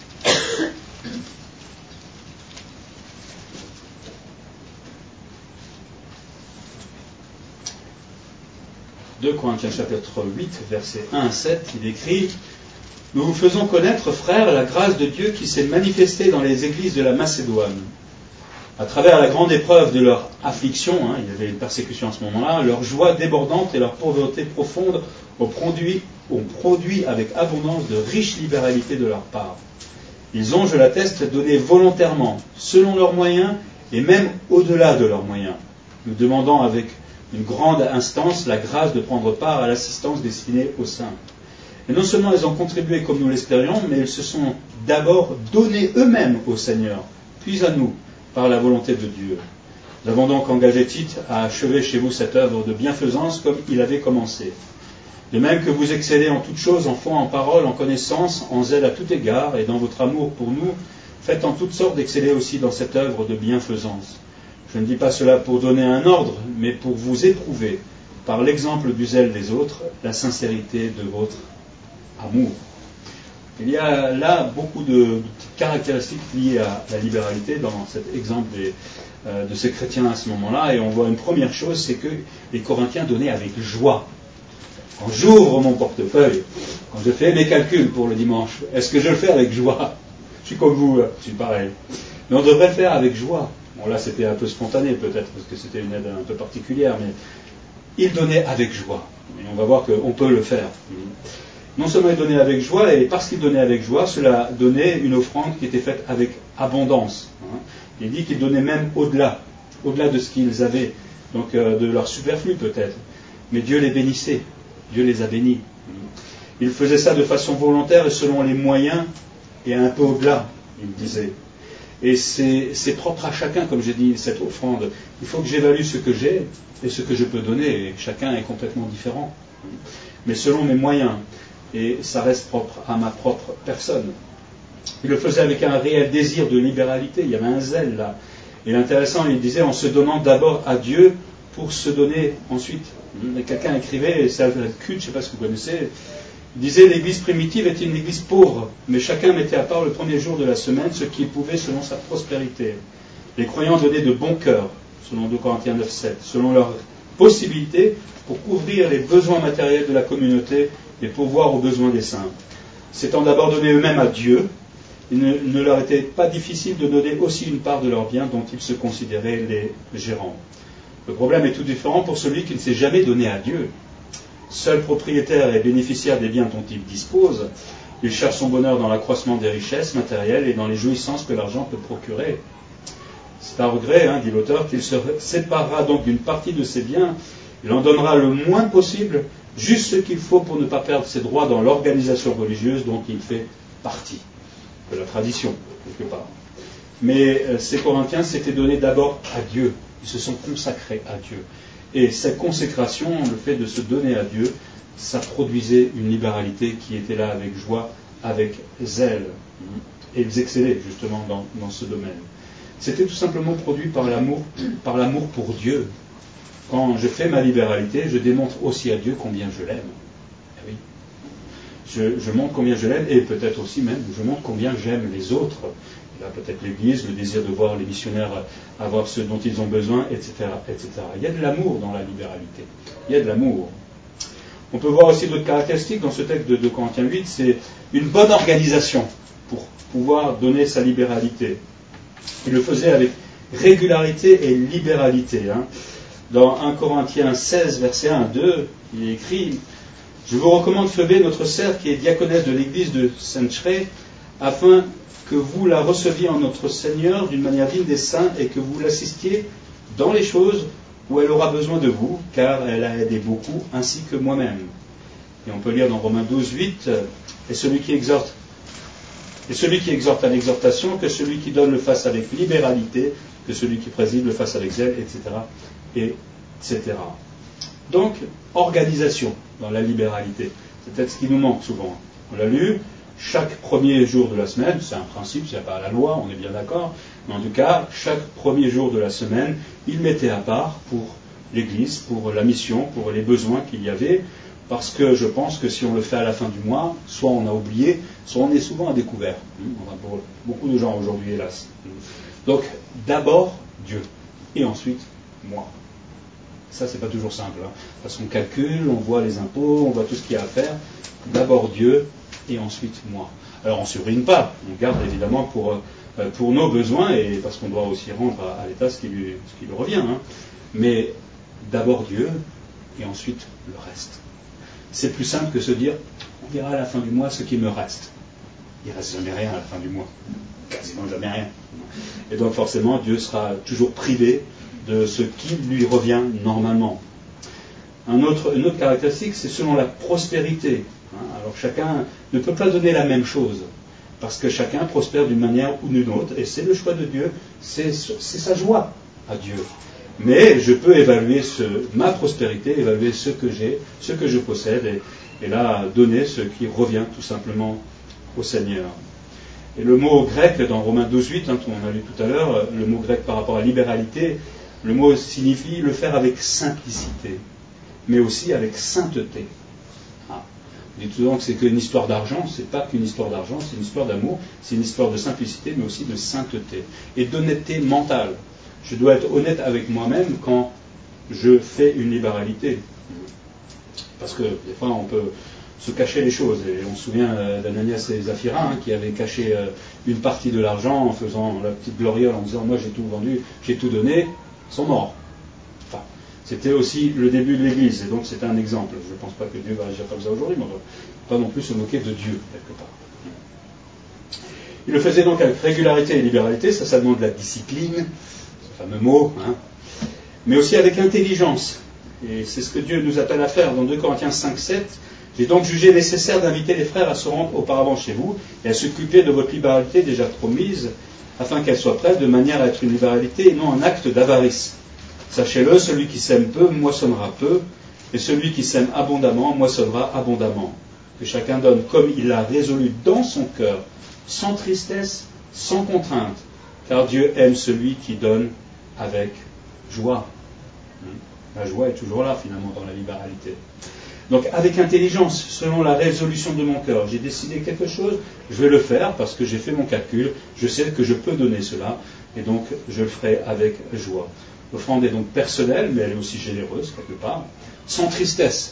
« 2 Corinthiens chapitre 8, versets 1 à 7, il écrit « Nous vous faisons connaître, frères, la grâce de Dieu qui s'est manifestée dans les églises de la Macédoine. À travers la grande épreuve de leur affliction, il y avait une persécution à ce moment-là, leur joie débordante et leur pauvreté profonde ont produit avec abondance de riches libéralités de leur part. Ils ont, je l'atteste, donné volontairement, selon leurs moyens et même au-delà de leurs moyens, nous demandant avec une grande instance la grâce de prendre part à l'assistance destinée aux saints. Et non seulement ils ont contribué comme nous l'espérions, mais ils se sont d'abord donnés eux-mêmes au Seigneur, puis à nous, par la volonté de Dieu. Nous avons donc engagé Tite à achever chez vous cette œuvre de bienfaisance comme il avait commencé. De même que vous excellez en toutes choses, en foi, en parole, en connaissance, en zèle à tout égard, et dans votre amour pour nous, faites en toutes sortes d'exceller aussi dans cette œuvre de bienfaisance. Je ne dis pas cela pour donner un ordre, mais pour vous éprouver, par l'exemple du zèle des autres, la sincérité de votre amour. » Il y a là beaucoup de caractéristiques liées à la libéralité dans cet exemple de ces chrétiens à ce moment-là. Et on voit une première chose, c'est que les Corinthiens donnaient avec joie. Quand j'ouvre mon portefeuille, quand je fais mes calculs pour le dimanche, est-ce que je le fais avec joie? Je suis comme vous, je suis pareil. Mais on devrait le faire avec joie. Bon, là, c'était un peu spontané peut-être, parce que c'était une aide un peu particulière, mais ils donnaient avec joie. Et on va voir qu'on peut le faire. Non seulement ils donnaient avec joie, et parce qu'ils donnaient avec joie, cela donnait une offrande qui était faite avec abondance. Il dit qu'ils donnaient même au-delà de ce qu'ils avaient, donc de leur superflu peut-être. Mais Dieu les bénissait, Dieu les a bénis. Ils faisaient ça de façon volontaire et selon les moyens, et un peu au-delà, il disait. Et c'est propre à chacun, comme j'ai dit, cette offrande. Il faut que j'évalue ce que j'ai et ce que je peux donner, et chacun est complètement différent. Mais selon mes moyens, et ça reste propre à ma propre personne. Il le faisait avec un réel désir de libéralité, il y avait un zèle là. Et l'intéressant, il disait, en se donnant d'abord à Dieu pour se donner ensuite. Et quelqu'un écrivait, et c'est Alfred Kuhn, je ne sais pas si vous connaissez, il disait, l'église primitive était une église pauvre, mais chacun mettait à part le premier jour de la semaine ce qu'il pouvait selon sa prospérité. Les croyants donnaient de bon cœur, selon 2 Corinthiens 9, 7, selon leurs possibilités, pour couvrir les besoins matériels de la communauté et pourvoir aux besoins des saints. S'étant d'abord donnés eux-mêmes à Dieu, il ne leur était pas difficile de donner aussi une part de leurs biens dont ils se considéraient les gérants. Le problème est tout différent pour celui qui ne s'est jamais donné à Dieu. Seul propriétaire et bénéficiaire des biens dont il dispose, il cherche son bonheur dans l'accroissement des richesses matérielles et dans les jouissances que l'argent peut procurer. C'est un regret, dit l'auteur, qu'il se séparera donc d'une partie de ses biens. Il en donnera le moins possible, juste ce qu'il faut pour ne pas perdre ses droits dans l'organisation religieuse dont il fait partie, de la tradition, quelque part. Mais ces Corinthiens s'étaient donnés d'abord à Dieu. Ils se sont consacrés à Dieu. Et cette consécration, le fait de se donner à Dieu, ça produisait une libéralité qui était là avec joie, avec zèle. Et ils excellaient justement dans ce domaine. C'était tout simplement produit par l'amour pour Dieu. Quand je fais ma libéralité, je démontre aussi à Dieu combien je l'aime. Eh oui. Je montre combien je l'aime, et peut-être aussi même, je montre combien j'aime les autres. Là, peut-être l'Église, le désir de voir les missionnaires avoir ce dont ils ont besoin, etc., etc. Il y a de l'amour dans la libéralité. Il y a de l'amour. On peut voir aussi d'autres caractéristiques dans ce texte de 2 Corinthiens 8, c'est une bonne organisation pour pouvoir donner sa libéralité. Il le faisait avec régularité et libéralité. Dans 1 Corinthiens 16, versets 1 à 2, il est écrit « Je vous recommande Phoebé, notre sœur, qui est diaconesse de l'église de Cenchreae, afin que vous la receviez en notre Seigneur d'une manière digne des saints et que vous l'assistiez dans les choses où elle aura besoin de vous, car elle a aidé beaucoup, ainsi que moi-même. » Et on peut lire dans Romains 12, 8, « Et celui qui exhorte à l'exhortation, que celui qui donne le fasse avec libéralité, que celui qui préside le fasse avec zèle, etc. etc. » Donc, organisation dans la libéralité. C'est peut-être ce qui nous manque souvent. On l'a lu, chaque premier jour de la semaine, c'est un principe, c'est pas la loi, on est bien d'accord, mais en tout cas, chaque premier jour de la semaine, il mettait à part pour l'Église, pour la mission, pour les besoins qu'il y avait, parce que je pense que si on le fait à la fin du mois, soit on a oublié, soit on est souvent à découvert. Pour beaucoup de gens aujourd'hui, hélas. Donc, d'abord Dieu, et ensuite moi. Ça, c'est pas toujours simple. Parce qu'on calcule, on voit les impôts, on voit tout ce qu'il y a à faire. D'abord Dieu, et ensuite moi. Alors on ne surligne pas, on garde évidemment pour nos besoins, et parce qu'on doit aussi rendre à l'État ce qui lui revient. Mais d'abord Dieu, et ensuite le reste. C'est plus simple que se dire, on verra à la fin du mois ce qui me reste. Il ne reste jamais rien à la fin du mois. Quasiment jamais rien. Et donc forcément, Dieu sera toujours privé de ce qui lui revient normalement. Une autre caractéristique, c'est selon la prospérité. Alors chacun ne peut pas donner la même chose, parce que chacun prospère d'une manière ou d'une autre, et c'est le choix de Dieu, c'est sa joie à Dieu. Mais je peux évaluer ma prospérité, évaluer ce que j'ai, ce que je possède, et là donner ce qui revient tout simplement au Seigneur. Et le mot grec dans Romains 12.8, on a lu tout à l'heure, le mot grec par rapport à libéralité, le mot signifie le faire avec simplicité, mais aussi avec sainteté. On dit souvent que c'est qu'une histoire d'argent, c'est pas qu'une histoire d'argent, c'est une histoire d'amour, c'est une histoire de simplicité, mais aussi de sainteté et d'honnêteté mentale. Je dois être honnête avec moi-même quand je fais une libéralité. Parce que des fois, on peut se cacher les choses. Et on se souvient d'Ananias et Zaphira qui avaient caché une partie de l'argent en faisant la petite gloriole en disant « moi j'ai tout vendu, j'ai tout donné », ils sont morts. Enfin, c'était aussi le début de l'Église, et donc c'est un exemple. Je ne pense pas que Dieu va agir comme ça aujourd'hui, mais on ne va pas non plus se moquer de Dieu, quelque part. Il le faisait donc avec régularité et libéralité, ça demande de la discipline, ce fameux mot, mais aussi avec intelligence. Et c'est ce que Dieu nous appelle à faire dans 2 Corinthiens 5, 7. J'ai donc jugé nécessaire d'inviter les frères à se rendre auparavant chez vous et à s'occuper de votre libéralité déjà promise, afin qu'elle soit prête de manière à être une libéralité et non un acte d'avarice. Sachez-le, celui qui sème peu moissonnera peu, et celui qui sème abondamment moissonnera abondamment. Que chacun donne comme il l'a résolu dans son cœur, sans tristesse, sans contrainte, car Dieu aime celui qui donne avec joie. La joie est toujours là, finalement, dans la libéralité. Donc, avec intelligence, selon la résolution de mon cœur, j'ai décidé quelque chose, je vais le faire parce que j'ai fait mon calcul, je sais que je peux donner cela, et donc je le ferai avec joie. L'offrande est donc personnelle, mais elle est aussi généreuse, quelque part, sans tristesse.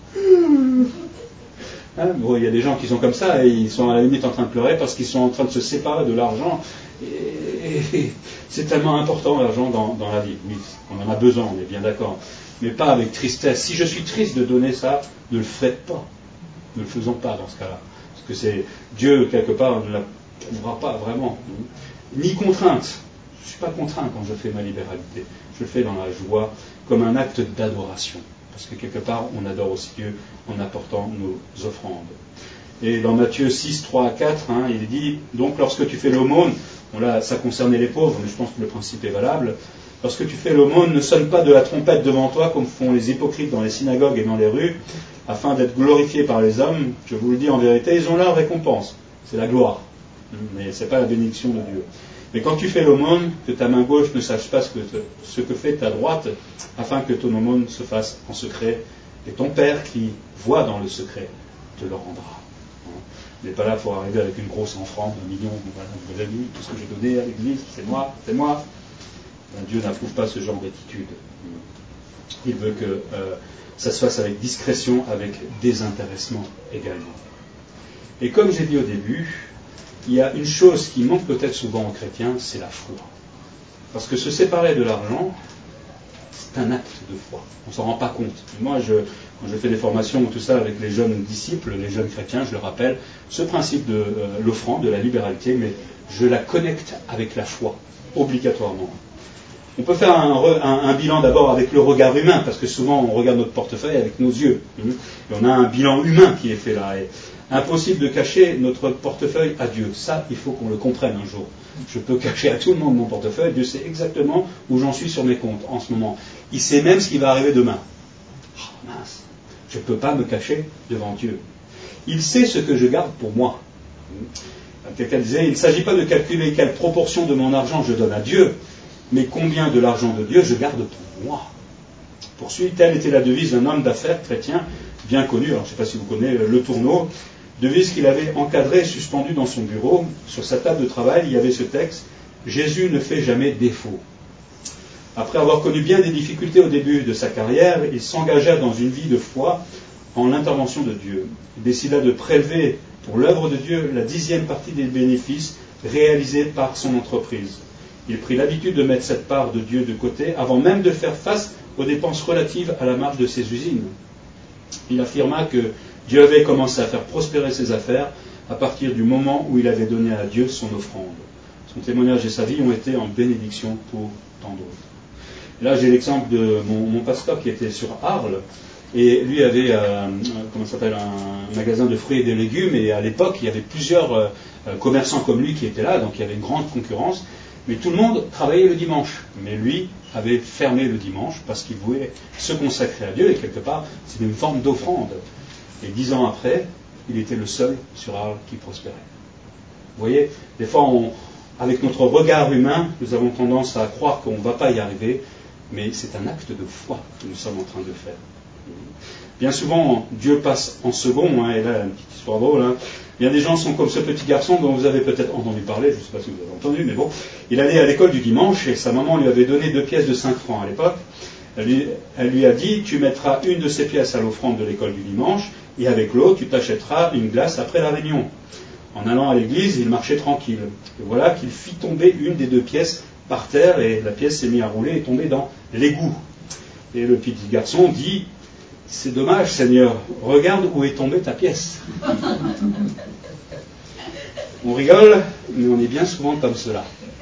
Bon, il y a des gens qui sont comme ça, et ils sont à la limite en train de pleurer parce qu'ils sont en train de se séparer de l'argent, et c'est tellement important l'argent dans la vie. Oui, on en a besoin, on est bien d'accord. Mais pas avec tristesse. Si je suis triste de donner ça, ne le faites pas. Ne le faisons pas dans ce cas-là. Parce que c'est Dieu, quelque part, ne l'approuvera pas vraiment. Ni contrainte. Je ne suis pas contraint quand je fais ma libéralité. Je le fais dans la joie, comme un acte d'adoration. Parce que quelque part, on adore aussi Dieu en apportant nos offrandes. Et dans Matthieu 6, 3 à 4, il dit, donc lorsque tu fais l'aumône, bon là, ça concernait les pauvres, mais je pense que le principe est valable. Lorsque tu fais l'aumône, ne sonne pas de la trompette devant toi comme font les hypocrites dans les synagogues et dans les rues, afin d'être glorifiés par les hommes. Je vous le dis en vérité, ils ont leur récompense. C'est la gloire. Mais ce n'est pas la bénédiction de Dieu. Mais quand tu fais l'aumône, que ta main gauche ne sache pas ce que fait ta droite, afin que ton aumône se fasse en secret, et ton Père qui voit dans le secret te le rendra. Il n'est pas là pour arriver avec une grosse offrande, 1 million, voilà, vous avez vu, tout ce que j'ai donné à l'Église, c'est moi, c'est moi. Dieu n'approuve pas ce genre d'attitude. Il veut que ça se fasse avec discrétion, avec désintéressement également. Et comme j'ai dit au début, il y a une chose qui manque peut-être souvent aux chrétiens, c'est la foi. Parce que se séparer de l'argent, c'est un acte de foi. On ne s'en rend pas compte. Moi, quand je fais des formations ou tout ça avec les jeunes disciples, les jeunes chrétiens, je leur rappelle ce principe de l'offrande, de la libéralité, mais je la connecte avec la foi, obligatoirement. On peut faire un bilan d'abord avec le regard humain, parce que souvent on regarde notre portefeuille avec nos yeux. Et on a un bilan humain qui est fait là. Et impossible de cacher notre portefeuille à Dieu. Ça, il faut qu'on le comprenne un jour. Je peux cacher à tout le monde mon portefeuille. Dieu sait exactement où j'en suis sur mes comptes en ce moment. Il sait même ce qui va arriver demain. Oh, mince. Je ne peux pas me cacher devant Dieu. Il sait ce que je garde pour moi. Quelqu'un disait, il ne s'agit pas de calculer quelle proportion de mon argent je donne à Dieu, mais combien de l'argent de Dieu je garde pour moi. Poursuit, telle était la devise d'un homme d'affaires chrétien bien connu, alors je ne sais pas si vous connaissez Le Tourneau, devise qu'il avait encadrée, suspendue dans son bureau. Sur sa table de travail, il y avait ce texte, Jésus ne fait jamais défaut. Après avoir connu bien des difficultés au début de sa carrière, il s'engagea dans une vie de foi en l'intervention de Dieu. Il décida de prélever pour l'œuvre de Dieu la 10e partie des bénéfices réalisés par son entreprise. Il prit l'habitude de mettre cette part de Dieu de côté avant même de faire face aux dépenses relatives à la marge de ses usines. Il affirma que Dieu avait commencé à faire prospérer ses affaires à partir du moment où il avait donné à Dieu son offrande. Son témoignage et sa vie ont été en bénédiction pour tant d'autres. Là, j'ai l'exemple de mon pasteur qui était sur Arles, et lui avait un magasin de fruits et de légumes, et à l'époque, il y avait plusieurs commerçants comme lui qui étaient là, donc il y avait une grande concurrence, mais tout le monde travaillait le dimanche. Mais lui avait fermé le dimanche parce qu'il voulait se consacrer à Dieu, et quelque part, c'était une forme d'offrande. Et 10 ans après, il était le seul sur Arles qui prospérait. Vous voyez, des fois, avec notre regard humain, nous avons tendance à croire qu'on ne va pas y arriver, mais c'est un acte de foi que nous sommes en train de faire. Bien souvent, Dieu passe en second, et là, une petite histoire drôle. Bien des gens sont comme ce petit garçon dont vous avez peut-être entendu parler, je ne sais pas si vous avez entendu, mais bon, il allait à l'école du dimanche et sa maman lui avait donné 2 pièces de 5 francs à l'époque. Elle lui a dit, tu mettras une de ces pièces à l'offrande de l'école du dimanche, et avec l'autre, tu t'achèteras une glace après la réunion. En allant à l'église, il marchait tranquille. Et voilà qu'il fit tomber une des 2 pièces par terre, et la pièce s'est mise à rouler et tombée dans l'égout. Et le petit garçon dit, c'est dommage, Seigneur, regarde où est tombée ta pièce. On rigole, mais on est bien souvent comme cela.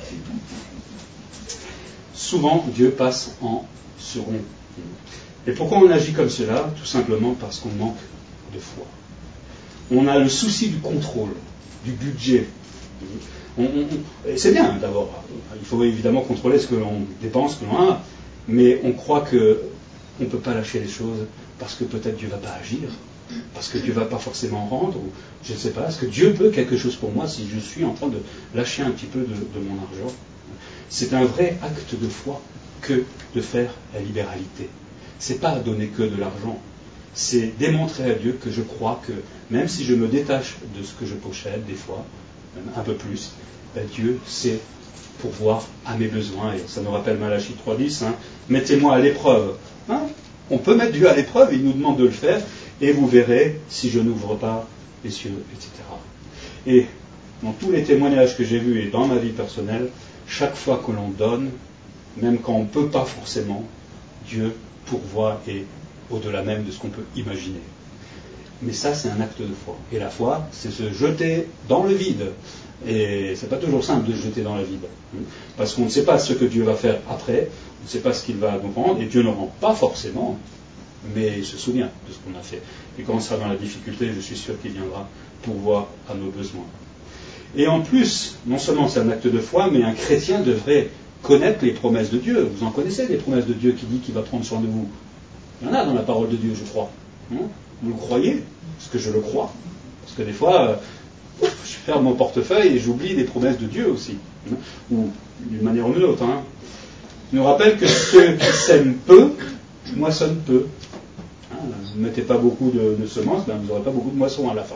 Souvent, Dieu passe en second. Et pourquoi on agit comme cela? Tout simplement parce qu'on manque de foi. On a le souci du contrôle, du budget. Et c'est bien d'abord. Il faut évidemment contrôler ce que l'on dépense, ce que l'on a, mais on croit qu'on ne peut pas lâcher les choses parce que peut-être Dieu ne va pas agir, parce que Dieu ne va pas forcément rendre, ou je ne sais pas, est-ce que Dieu peut quelque chose pour moi si je suis en train de lâcher un petit peu de mon argent? C'est un vrai acte de foi que de faire la libéralité. Ce n'est pas donner que de l'argent, c'est démontrer à Dieu que je crois que même si je me détache de ce que je possède des fois, même un peu plus, Dieu sait pourvoir à mes besoins. Et ça nous rappelle Malachie 3.10, mettez-moi à l'épreuve. On peut mettre Dieu à l'épreuve, il nous demande de le faire, et vous verrez si je n'ouvre pas les cieux, etc. Et dans tous les témoignages que j'ai vus et dans ma vie personnelle, chaque fois que l'on donne, même quand on ne peut pas forcément, Dieu pourvoit et au-delà même de ce qu'on peut imaginer. Mais ça, c'est un acte de foi. Et la foi, c'est se jeter dans le vide. Et c'est pas toujours simple de se jeter dans le vide. Parce qu'on ne sait pas ce que Dieu va faire après, on ne sait pas ce qu'il va nous rendre, et Dieu ne rend pas forcément, mais il se souvient de ce qu'on a fait. Et quand on sera dans la difficulté, je suis sûr qu'il viendra pourvoir à nos besoins. Et en plus, non seulement c'est un acte de foi, mais un chrétien devrait connaître les promesses de Dieu. Vous en connaissez les promesses de Dieu qui dit qu'il va prendre soin de vous. Il y en a dans la parole de Dieu, je crois. Vous le croyez? Parce que je le crois. Parce que des fois, je ferme mon portefeuille et j'oublie les promesses de Dieu aussi. Ou d'une manière ou d'une autre. Il nous rappelle que ceux qui sèment peu, moissonnent peu. Vous ne mettez pas beaucoup de semences, vous n'aurez pas beaucoup de moissons à la fin.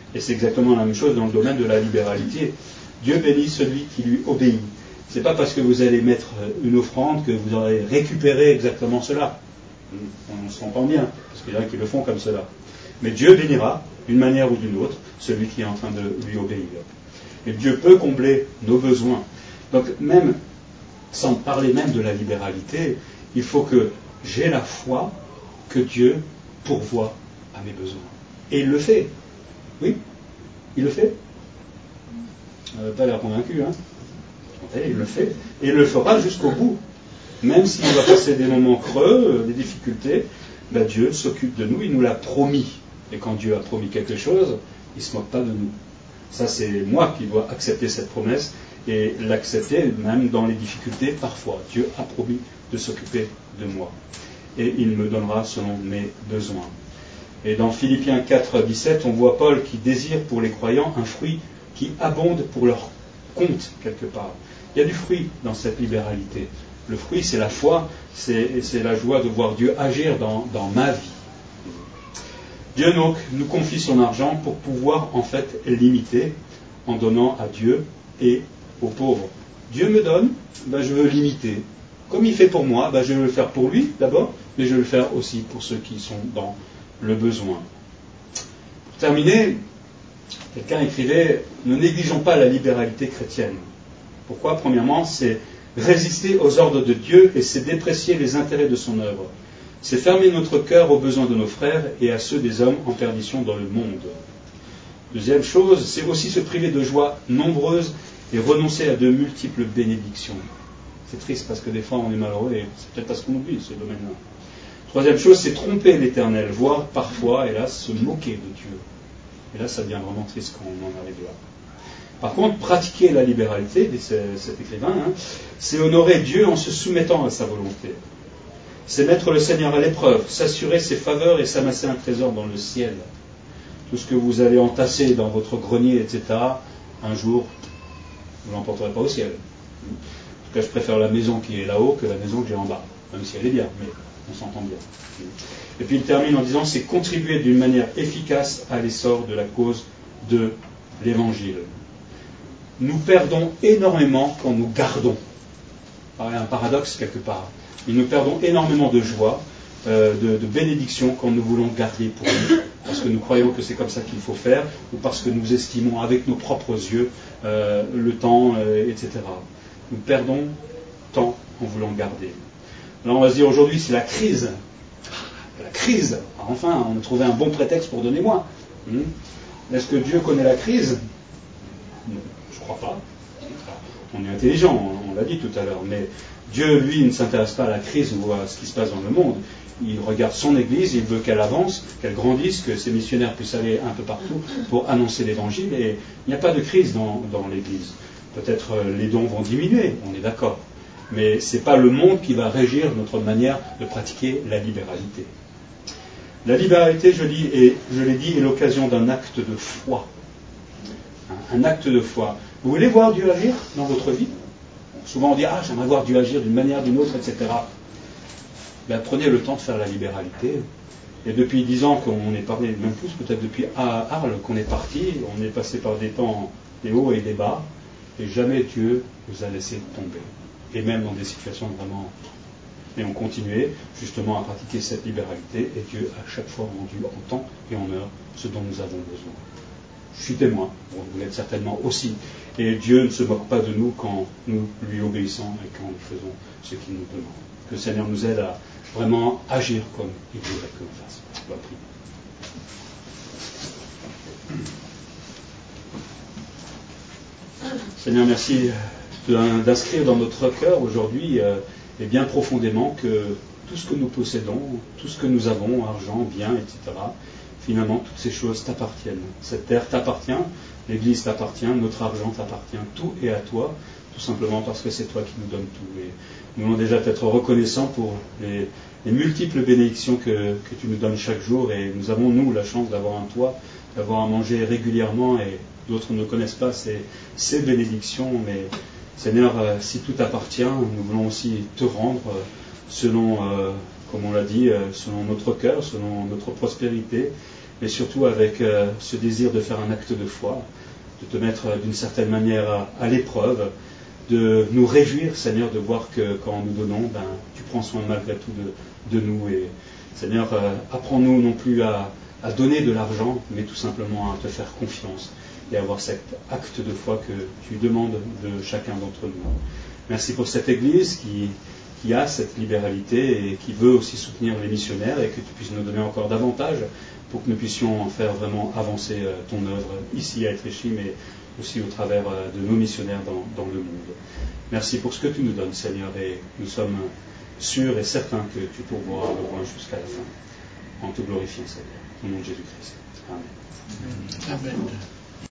Et c'est exactement la même chose dans le domaine de la libéralité. Dieu bénit celui qui lui obéit. Ce n'est pas parce que vous allez mettre une offrande que vous aurez récupéré exactement cela. On s'entend bien, parce qu'il y en a qui le font comme cela. Mais Dieu bénira, d'une manière ou d'une autre, celui qui est en train de lui obéir. Et Dieu peut combler nos besoins. Donc même, sans parler même de la libéralité, il faut que j'ai la foi que Dieu pourvoit à mes besoins. Et il le fait. Oui, il le fait. Vous n'avez pas l'air convaincu, hein? Il le fait. Et il le fera jusqu'au bout. Même s'il va passer des moments creux, des difficultés, ben Dieu s'occupe de nous, il nous l'a promis. Et quand Dieu a promis quelque chose, il ne se moque pas de nous. Ça, c'est moi qui dois accepter cette promesse et l'accepter même dans les difficultés parfois. Dieu a promis de s'occuper de moi. Et il me donnera selon mes besoins. Et dans Philippiens 4, 17, on voit Paul qui désire pour les croyants un fruit qui abonde pour leur compte quelque part. Il y a du fruit dans cette libéralité. Le fruit, c'est la foi, c'est la joie de voir Dieu agir dans ma vie. Dieu donc nous confie son argent pour pouvoir en fait limiter en donnant à Dieu et aux pauvres. Dieu me donne, ben je veux limiter. Comme il fait pour moi, ben je veux le faire pour lui d'abord, mais je veux le faire aussi pour ceux qui sont dans le besoin. Pour terminer, quelqu'un écrivait « Ne négligeons pas la libéralité chrétienne ». Pourquoi ? Premièrement, c'est résister aux ordres de Dieu et c'est déprécier les intérêts de son œuvre. C'est fermer notre cœur aux besoins de nos frères et à ceux des hommes en perdition dans le monde. Deuxième chose, c'est aussi se priver de joies nombreuses et renoncer à de multiples bénédictions. C'est triste parce que des fois on est malheureux et c'est peut-être parce qu'on oublie ce domaine-là. Troisième chose, c'est tromper l'Éternel, voire parfois, hélas, se moquer de Dieu. Et là, ça devient vraiment triste quand on en arrive là. Par contre, pratiquer la libéralité, dit cet écrivain, c'est honorer Dieu en se soumettant à sa volonté. C'est mettre le Seigneur à l'épreuve, s'assurer ses faveurs et s'amasser un trésor dans le ciel. Tout ce que vous allez entasser dans votre grenier, etc., un jour, vous ne l'emporterez pas au ciel. En tout cas, je préfère la maison qui est là-haut que la maison que j'ai en bas, même si elle est bien, mais on s'entend bien. Et puis il termine en disant, c'est contribuer d'une manière efficace à l'essor de la cause de l'Évangile. Nous perdons énormément quand nous gardons. Il y a un paradoxe quelque part. Et nous perdons énormément de joie, de bénédiction quand nous voulons garder pour nous, parce que nous croyons que c'est comme ça qu'il faut faire, ou parce que nous estimons avec nos propres yeux le temps, etc. Nous perdons temps en voulant garder. Là, on va se dire aujourd'hui, c'est la crise. La crise. Enfin, on a trouvé un bon prétexte pour donner moins. Est-ce que Dieu connaît la crise ? Je ne crois pas. On est intelligent, on l'a dit tout à l'heure, mais Dieu, lui, ne s'intéresse pas à la crise ou à ce qui se passe dans le monde. Il regarde son Église, il veut qu'elle avance, qu'elle grandisse, que ses missionnaires puissent aller un peu partout pour annoncer l'Évangile. Et il n'y a pas de crise dans l'Église. Peut-être les dons vont diminuer, on est d'accord. Mais ce n'est pas le monde qui va régir notre manière de pratiquer la libéralité. La libéralité, je l'ai dit, est l'occasion d'un acte de foi. Un acte de foi. Vous voulez voir Dieu agir dans votre vie ? Souvent on dit « Ah, j'aimerais voir Dieu agir d'une manière, d'une autre, etc. » Ben, prenez le temps de faire la libéralité. Et depuis 10 ans qu'on est parlé, même plus, peut-être depuis Arles qu'on est parti, on est passé par des temps, des hauts et des bas, et jamais Dieu vous a laissé tomber. Et même dans des situations vraiment... Et on continuait justement à pratiquer cette libéralité, et Dieu a chaque fois rendu en temps et en heure ce dont nous avons besoin. Je suis témoin, bon, vous l'êtes certainement aussi. Et Dieu ne se moque pas de nous quand nous lui obéissons et quand nous faisons ce qu'il nous demande. Que le Seigneur nous aide à vraiment agir comme il voudrait que l'on fasse. On va prier. Seigneur, merci d'inscrire dans notre cœur aujourd'hui et bien profondément que tout ce que nous possédons, tout ce que nous avons, argent, biens, etc., finalement, toutes ces choses t'appartiennent. Cette terre t'appartient, l'Église t'appartient, notre argent t'appartient, tout est à toi, tout simplement parce que c'est toi qui nous donnes tout. Et nous voulons déjà être reconnaissants pour les multiples bénédictions que tu nous donnes chaque jour, et nous avons, nous, la chance d'avoir un toit, d'avoir à manger régulièrement, et d'autres ne connaissent pas ces bénédictions, mais Seigneur, si tout t'appartient, nous voulons aussi te rendre selon... comme on l'a dit, selon notre cœur, selon notre prospérité, mais surtout avec ce désir de faire un acte de foi, de te mettre d'une certaine manière à l'épreuve, de nous réjouir, Seigneur, de voir que quand nous donnons, tu prends soin malgré tout de nous. Et Seigneur, apprends-nous non plus à donner de l'argent, mais tout simplement à te faire confiance et à avoir cet acte de foi que tu demandes de chacun d'entre nous. Merci pour cette Église qui a cette libéralité et qui veut aussi soutenir les missionnaires, et que tu puisses nous donner encore davantage pour que nous puissions faire vraiment avancer ton œuvre ici à Étréchy, mais aussi au travers de nos missionnaires dans le monde. Merci pour ce que tu nous donnes, Seigneur, et nous sommes sûrs et certains que tu pourvoiras le loin jusqu'à la fin, en te glorifiant, Seigneur, au nom de Jésus-Christ. Amen.
Amen.